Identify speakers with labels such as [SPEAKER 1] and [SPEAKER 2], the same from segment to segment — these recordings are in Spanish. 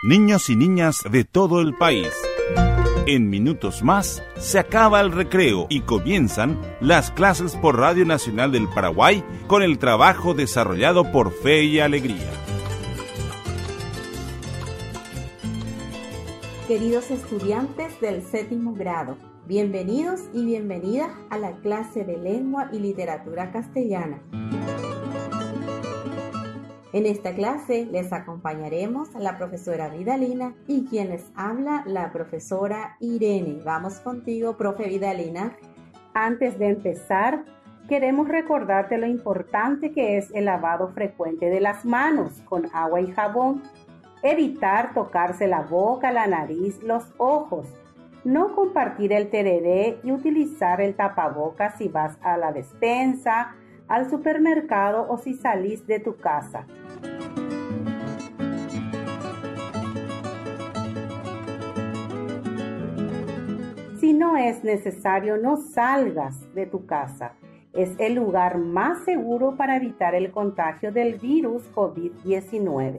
[SPEAKER 1] niños y niñas de todo el país. En minutos más se acaba el recreo y comienzan las clases por Radio Nacional del Paraguay con el trabajo desarrollado por Fe y Alegría.
[SPEAKER 2] Queridos estudiantes del 7º grado, bienvenidos y bienvenidas a la clase de Lengua y Literatura Castellana. En esta clase les acompañaremos a la profesora Vidalina y quien les habla, la profesora Irene. Vamos contigo, profe Vidalina.
[SPEAKER 3] Antes de empezar, queremos recordarte lo importante que es el lavado frecuente de las manos con agua y jabón. Evitar tocarse la boca, la nariz, los ojos. No compartir el tereré y utilizar el tapabocas si vas a la despensa, al supermercado o si salís de tu casa. Si no es necesario, no salgas de tu casa. Es el lugar más seguro para evitar el contagio del virus COVID-19.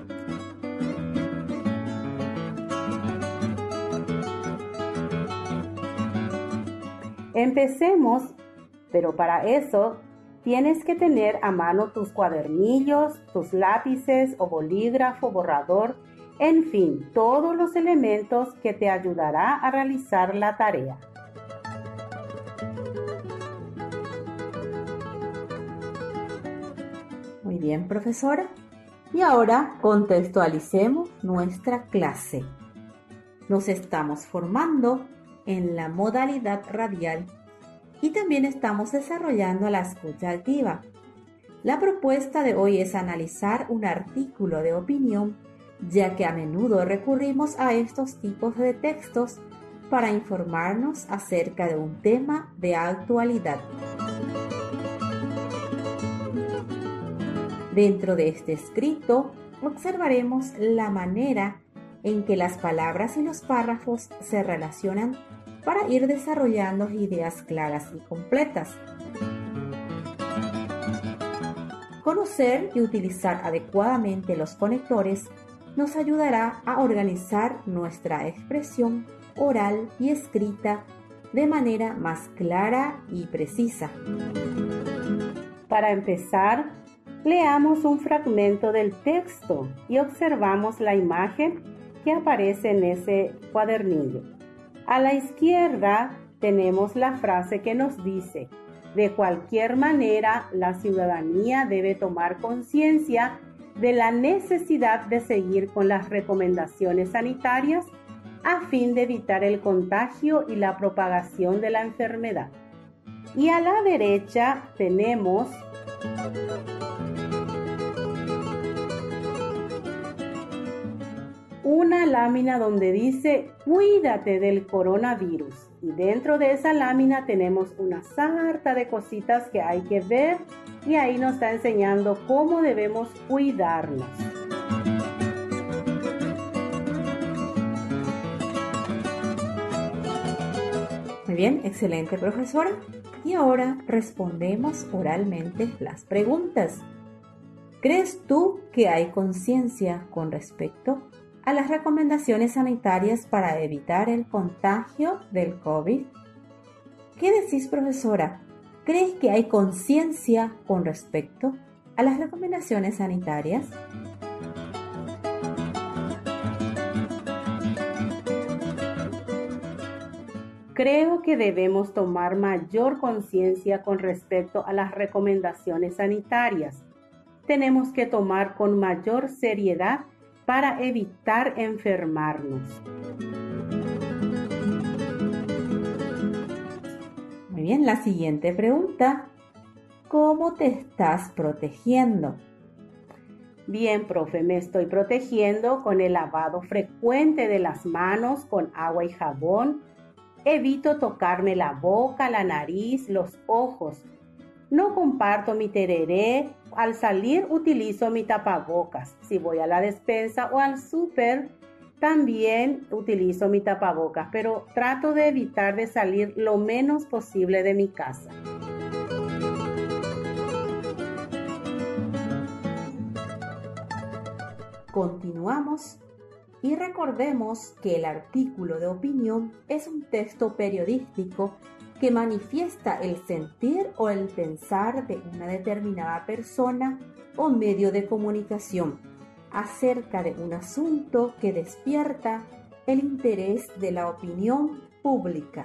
[SPEAKER 3] Empecemos, pero para eso tienes que tener a mano tus cuadernillos, tus lápices o bolígrafo, borrador, en fin, todos los elementos que te ayudará a realizar la tarea.
[SPEAKER 2] Muy bien, profesora. Y ahora contextualicemos nuestra clase. Nos estamos formando en la modalidad radial y también estamos desarrollando la escucha activa. La propuesta de hoy es analizar un artículo de opinión, ya que a menudo recurrimos a estos tipos de textos para informarnos acerca de un tema de actualidad. Dentro de este escrito, observaremos la manera en que las palabras y los párrafos se relacionan para ir desarrollando ideas claras y completas. Conocer y utilizar adecuadamente los conectores nos ayudará a organizar nuestra expresión oral y escrita de manera más clara y precisa.
[SPEAKER 3] Para empezar, leamos un fragmento del texto y observamos la imagen que aparece en ese cuadernillo. A la izquierda tenemos la frase que nos dice: de cualquier manera, la ciudadanía debe tomar conciencia de la necesidad de seguir con las recomendaciones sanitarias a fin de evitar el contagio y la propagación de la enfermedad. Y a la derecha tenemos una lámina donde dice cuídate del coronavirus, y dentro de esa lámina tenemos una sarta de cositas que hay que ver y ahí nos está enseñando cómo debemos cuidarnos.
[SPEAKER 2] Muy bien, excelente, profesora. Y ahora respondemos oralmente las preguntas. ¿Crees tú que hay conciencia con respecto a las recomendaciones sanitarias para evitar el contagio del COVID? ¿Qué decís, profesora? ¿Crees que hay conciencia con respecto a las recomendaciones sanitarias?
[SPEAKER 3] Creo que debemos tomar mayor conciencia con respecto a las recomendaciones sanitarias. Tenemos que tomar con mayor seriedad para evitar enfermarnos.
[SPEAKER 2] Muy bien, la siguiente pregunta. ¿Cómo te estás protegiendo?
[SPEAKER 3] Bien, profe, me estoy protegiendo con el lavado frecuente de las manos con agua y jabón. Evito tocarme la boca, la nariz, los ojos. No comparto mi tereré. Al salir utilizo mi tapabocas. Si voy a la despensa o al súper, también utilizo mi tapabocas, pero trato de evitar de salir lo menos posible de mi casa.
[SPEAKER 2] Continuamos Y recordemos que el artículo de opinión es un texto periodístico que manifiesta el sentir o el pensar de una determinada persona o medio de comunicación acerca de un asunto que despierta el interés de la opinión pública.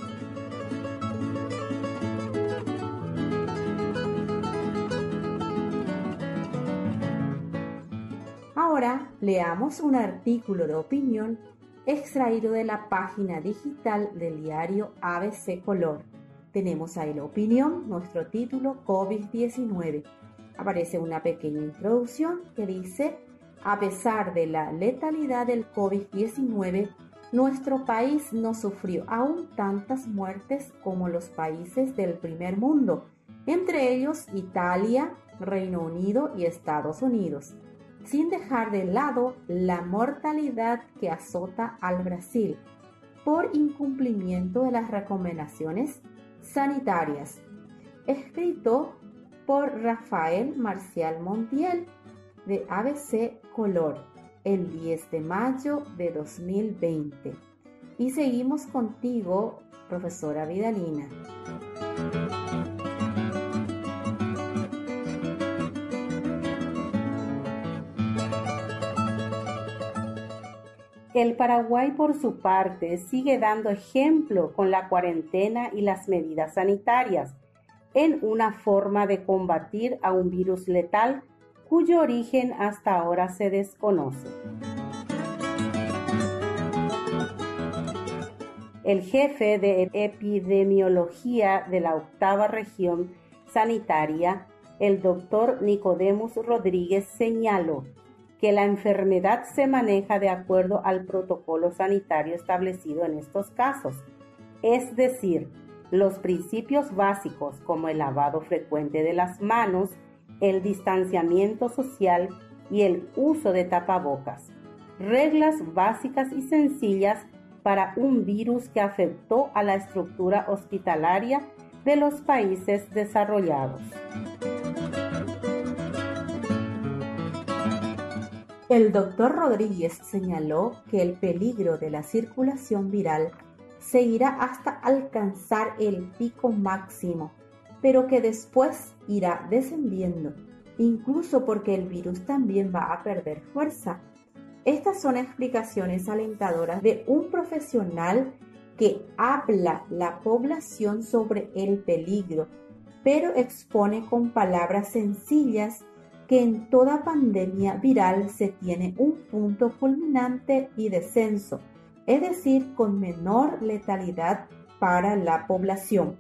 [SPEAKER 2] Ahora leamos un artículo de opinión extraído de la página digital del diario ABC Color. Tenemos ahí la opinión, nuestro título COVID-19. Aparece una pequeña introducción que dice: a pesar de la letalidad del COVID-19, nuestro país no sufrió aún tantas muertes como los países del primer mundo, entre ellos Italia, Reino Unido y Estados Unidos, sin dejar de lado la mortalidad que azota al Brasil por incumplimiento de las recomendaciones sanitarias. Escrito por Rafael Marcial Montiel de ABC Color el 10 de mayo de 2020. Y seguimos contigo, profesora Vidalina.
[SPEAKER 3] El Paraguay, por su parte, sigue dando ejemplo con la cuarentena y las medidas sanitarias en una forma de combatir a un virus letal cuyo origen hasta ahora se desconoce. El jefe de epidemiología de la 8ª región sanitaria, el doctor Nicodemus Rodríguez, señaló que la enfermedad se maneja de acuerdo al protocolo sanitario establecido en estos casos, es decir, los principios básicos como el lavado frecuente de las manos, el distanciamiento social y el uso de tapabocas, reglas básicas y sencillas para un virus que afectó a la estructura hospitalaria de los países desarrollados.
[SPEAKER 2] El doctor Rodríguez señaló que el peligro de la circulación viral seguirá hasta alcanzar el pico máximo, pero que después irá descendiendo, incluso porque el virus también va a perder fuerza. Estas son explicaciones alentadoras de un profesional que habla la población sobre el peligro, pero expone con palabras sencillas que en toda pandemia viral se tiene un punto culminante y descenso, es decir, con menor letalidad para la población.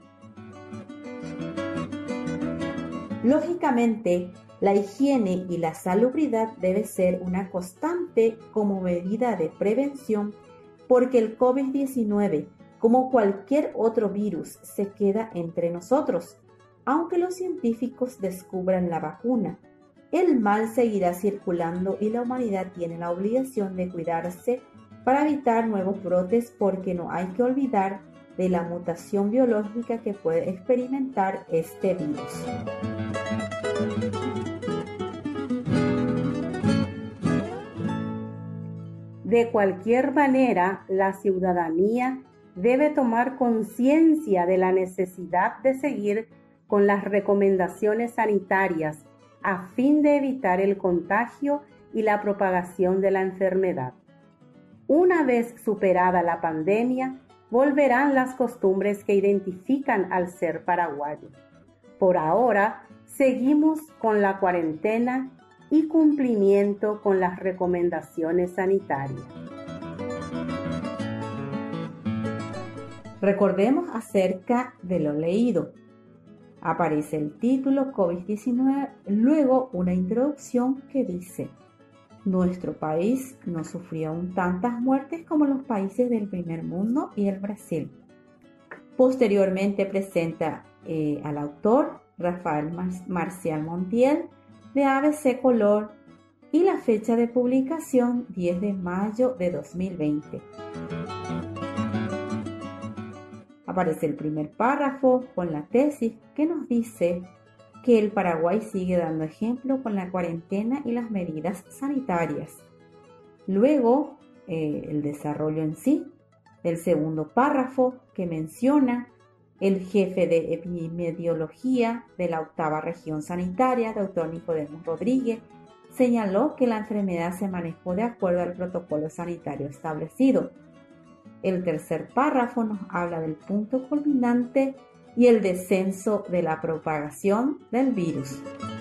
[SPEAKER 2] Lógicamente, la higiene y la salubridad debe ser una constante como medida de prevención, porque el COVID-19, como cualquier otro virus, se queda entre nosotros. Aunque los científicos descubran la vacuna, el mal seguirá circulando y la humanidad tiene la obligación de cuidarse para evitar nuevos brotes, porque no hay que olvidar de la mutación biológica que puede experimentar este virus.
[SPEAKER 3] De cualquier manera, la ciudadanía debe tomar conciencia de la necesidad de seguir con las recomendaciones sanitarias a fin de evitar el contagio y la propagación de la enfermedad. Una vez superada la pandemia, volverán las costumbres que identifican al ser paraguayo. Por ahora, seguimos con la cuarentena y cumplimiento con las recomendaciones sanitarias.
[SPEAKER 2] Recordemos acerca de lo leído. Aparece el título COVID-19, luego una introducción que dice: nuestro país no sufrió aún tantas muertes como los países del primer mundo y el Brasil. Posteriormente presenta al autor Rafael Marcial Montiel de ABC Color y la fecha de publicación 10 de mayo de 2020. Aparece el primer párrafo con la tesis que nos dice que el Paraguay sigue dando ejemplo con la cuarentena y las medidas sanitarias. Luego, el desarrollo en sí del segundo párrafo, que menciona el jefe de epidemiología de la 8ª región sanitaria, doctor Nicodemos Rodríguez, señaló que la enfermedad se manejó de acuerdo al protocolo sanitario establecido. El tercer párrafo nos habla del punto culminante y el descenso de la propagación del virus.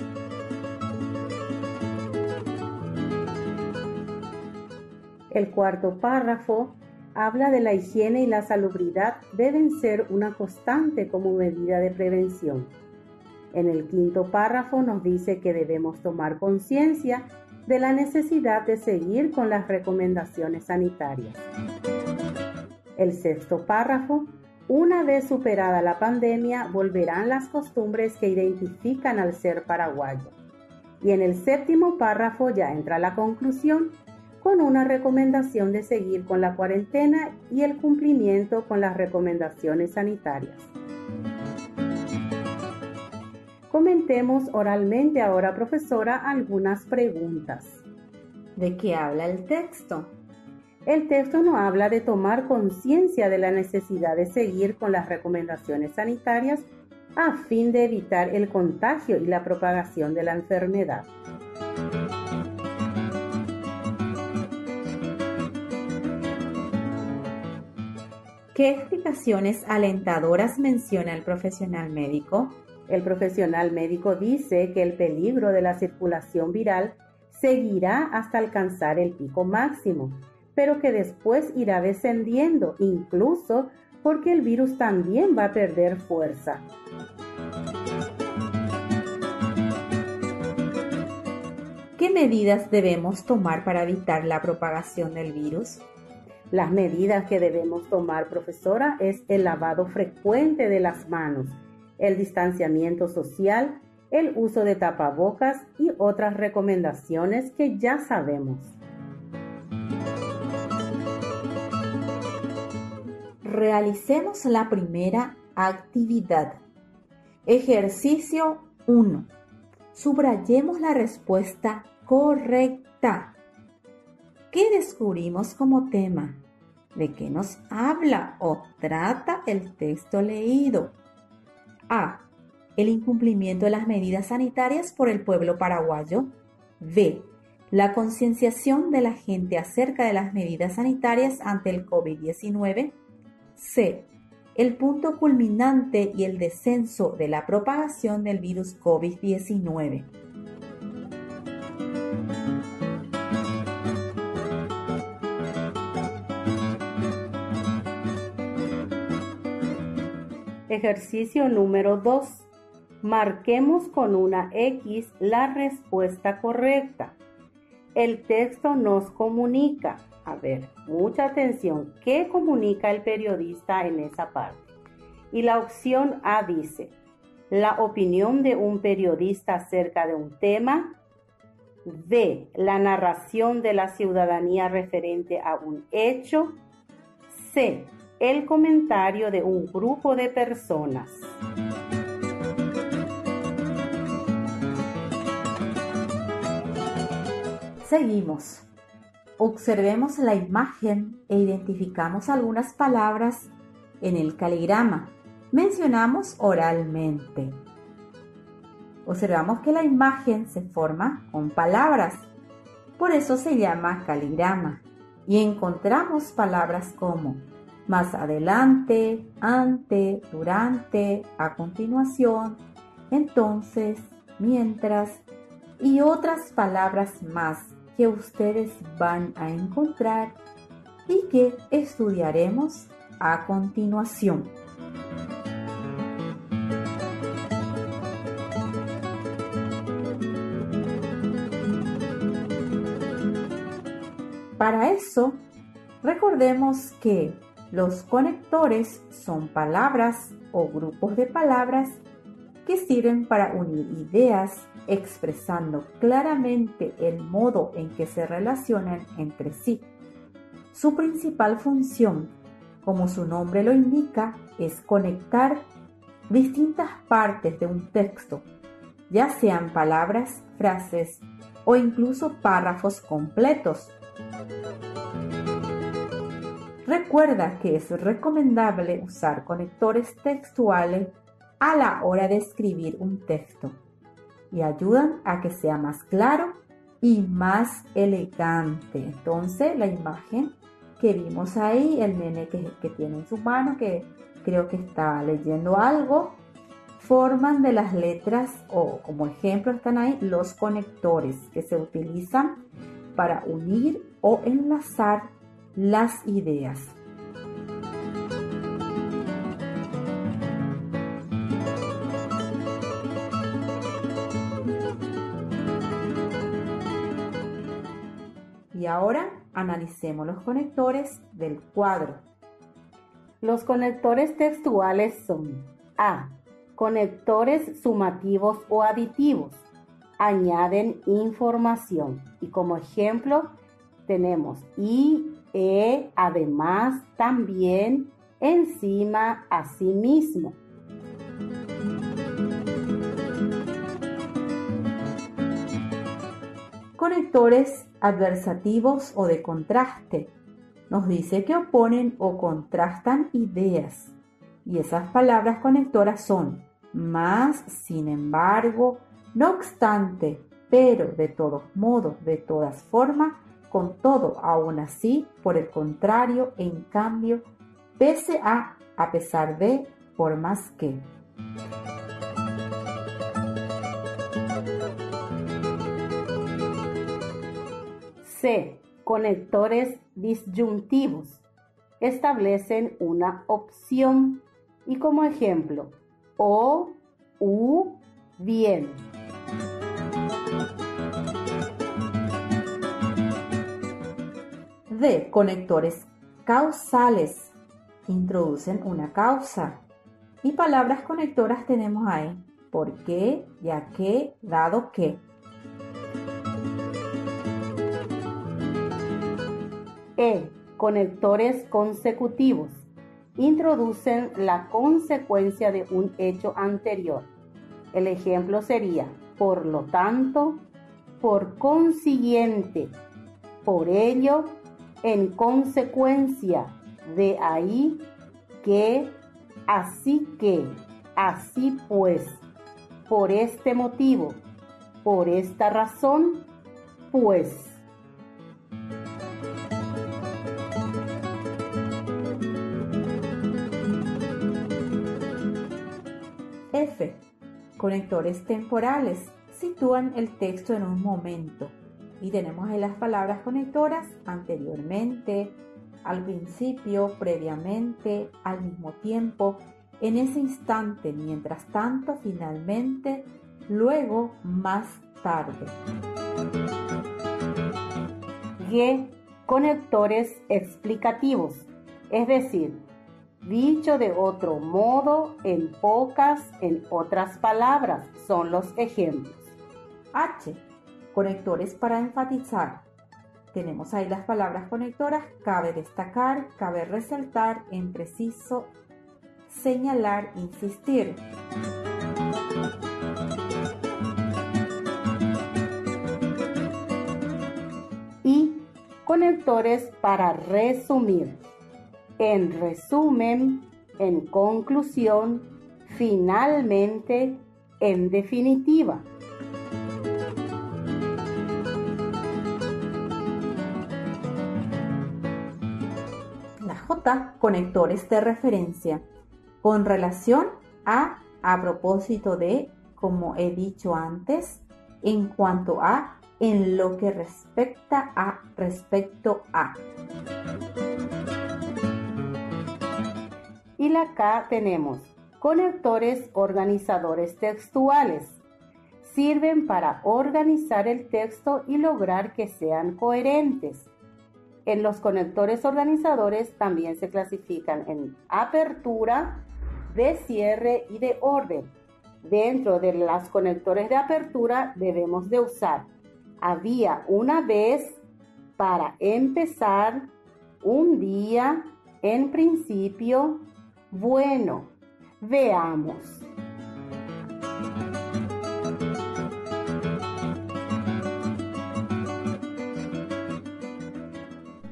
[SPEAKER 3] El cuarto párrafo habla de la higiene y la salubridad deben ser una constante como medida de prevención. En el quinto párrafo nos dice que debemos tomar conciencia de la necesidad de seguir con las recomendaciones sanitarias. El sexto párrafo, una vez superada la pandemia, volverán las costumbres que identifican al ser paraguayo. Y en el séptimo párrafo ya entra la conclusión, con una recomendación de seguir con la cuarentena y el cumplimiento con las recomendaciones sanitarias. Comentemos oralmente ahora, profesora, algunas preguntas.
[SPEAKER 2] ¿De qué habla el texto?
[SPEAKER 3] El texto nos habla de tomar conciencia de la necesidad de seguir con las recomendaciones sanitarias a fin de evitar el contagio y la propagación de la enfermedad.
[SPEAKER 2] ¿Qué explicaciones alentadoras menciona el profesional médico?
[SPEAKER 3] El profesional médico dice que el peligro de la circulación viral seguirá hasta alcanzar el pico máximo, pero que después irá descendiendo, incluso porque el virus también va a perder fuerza.
[SPEAKER 2] ¿Qué medidas debemos tomar para evitar la propagación del virus?
[SPEAKER 3] Las medidas que debemos tomar, profesora, es el lavado frecuente de las manos, el distanciamiento social, el uso de tapabocas y otras recomendaciones que ya sabemos.
[SPEAKER 2] Realicemos la primera actividad. Ejercicio 1. Subrayemos la respuesta correcta. ¿Qué descubrimos como tema? ¿De qué nos habla o trata el texto leído? A. El incumplimiento de las medidas sanitarias por el pueblo paraguayo. B. La concienciación de la gente acerca de las medidas sanitarias ante el COVID-19. C. El punto culminante y el descenso de la propagación del virus COVID-19.
[SPEAKER 3] Ejercicio número 2. Marquemos con una X la respuesta correcta. El texto nos comunica. A ver, mucha atención. ¿Qué comunica el periodista en esa parte? Y la opción A dice, la opinión de un periodista acerca de un tema. B, la narración de la ciudadanía referente a un hecho. C, el comentario de un grupo de personas.
[SPEAKER 2] Seguimos. Observemos la imagen e identificamos algunas palabras en el caligrama. Mencionamos oralmente. Observamos que la imagen se forma con palabras, por eso se llama caligrama. Y encontramos palabras como más adelante, ante, durante, a continuación, entonces, mientras y otras palabras más que ustedes van a encontrar y que estudiaremos a continuación. Para eso, recordemos que los conectores son palabras o grupos de palabras que sirven para unir ideas, expresando claramente el modo en que se relacionan entre sí. Su principal función, como su nombre lo indica, es conectar distintas partes de un texto, ya sean palabras, frases o incluso párrafos completos. Recuerda que es recomendable usar conectores textuales a la hora de escribir un texto y ayudan a que sea más claro y más elegante. Entonces, la imagen que vimos ahí, el nene que tiene en su mano, que creo que está leyendo algo, forman de las letras, o como ejemplo están ahí los conectores que se utilizan para unir o enlazar las ideas. Y ahora analicemos los conectores del cuadro.
[SPEAKER 3] Los conectores textuales son A. Conectores sumativos o aditivos. Añaden información. Y como ejemplo tenemos y, además, también, encima, asimismo.
[SPEAKER 2] Conectores adversativos o de contraste. Nos dice que oponen o contrastan ideas. Y esas palabras conectoras son más, sin embargo, no obstante, pero, de todos modos, de todas formas, con todo, aún así, por el contrario, en cambio, pese a pesar de, por más que.
[SPEAKER 3] C. Conectores disyuntivos. Establecen una opción y como ejemplo, o, u, bien.
[SPEAKER 2] D. Conectores causales. Introducen una causa. Y palabras conectoras tenemos ahí. ¿Por qué? Ya que, dado que.
[SPEAKER 3] E. Conectores consecutivos. Introducen la consecuencia de un hecho anterior. El ejemplo sería, por lo tanto, por consiguiente, por ello, en consecuencia, de ahí, que, así pues, por este motivo, por esta razón, pues.
[SPEAKER 2] F. Conectores temporales. Sitúan el texto en un momento. Y tenemos ahí las palabras conectoras anteriormente, al principio, previamente, al mismo tiempo, en ese instante, mientras tanto, finalmente, luego, más tarde.
[SPEAKER 3] G. Conectores explicativos, es decir, dicho de otro modo, en otras palabras, son los ejemplos.
[SPEAKER 2] H. Conectores para enfatizar. Tenemos ahí las palabras conectoras, cabe destacar, cabe resaltar, en preciso, señalar, insistir.
[SPEAKER 3] Y conectores para resumir. En resumen, en conclusión, finalmente, en definitiva.
[SPEAKER 2] La J. Conectores de referencia. Con relación a propósito de, como he dicho antes, en cuanto a, en lo que respecta a, respecto a.
[SPEAKER 3] Y la K tenemos conectores organizadores textuales. Sirven para organizar el texto y lograr que sean coherentes. En los conectores organizadores también se clasifican en apertura, de cierre y de orden. Dentro de los conectores de apertura debemos de usar había una vez, para empezar, un día, en principio, bueno, veamos.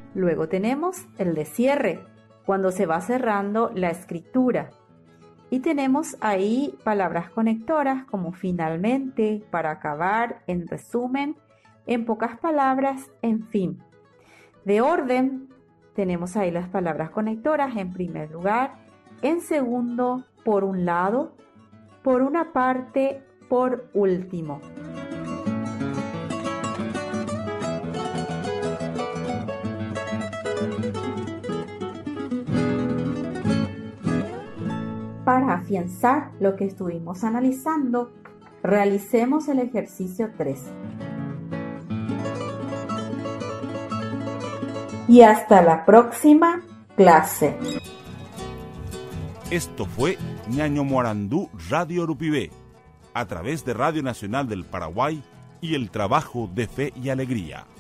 [SPEAKER 2] Luego tenemos el de cierre, cuando se va cerrando la escritura. Y tenemos ahí palabras conectoras como finalmente, para acabar, en resumen, en pocas palabras, en fin. De orden, tenemos ahí las palabras conectoras en primer lugar, en segundo, por un lado, por una parte, por último. Para afianzar lo que estuvimos analizando, realicemos el ejercicio 3. Y hasta la próxima clase.
[SPEAKER 1] Esto fue Ñaño Morandú Radio Urupibé, a través de Radio Nacional del Paraguay y el trabajo de Fe y Alegría.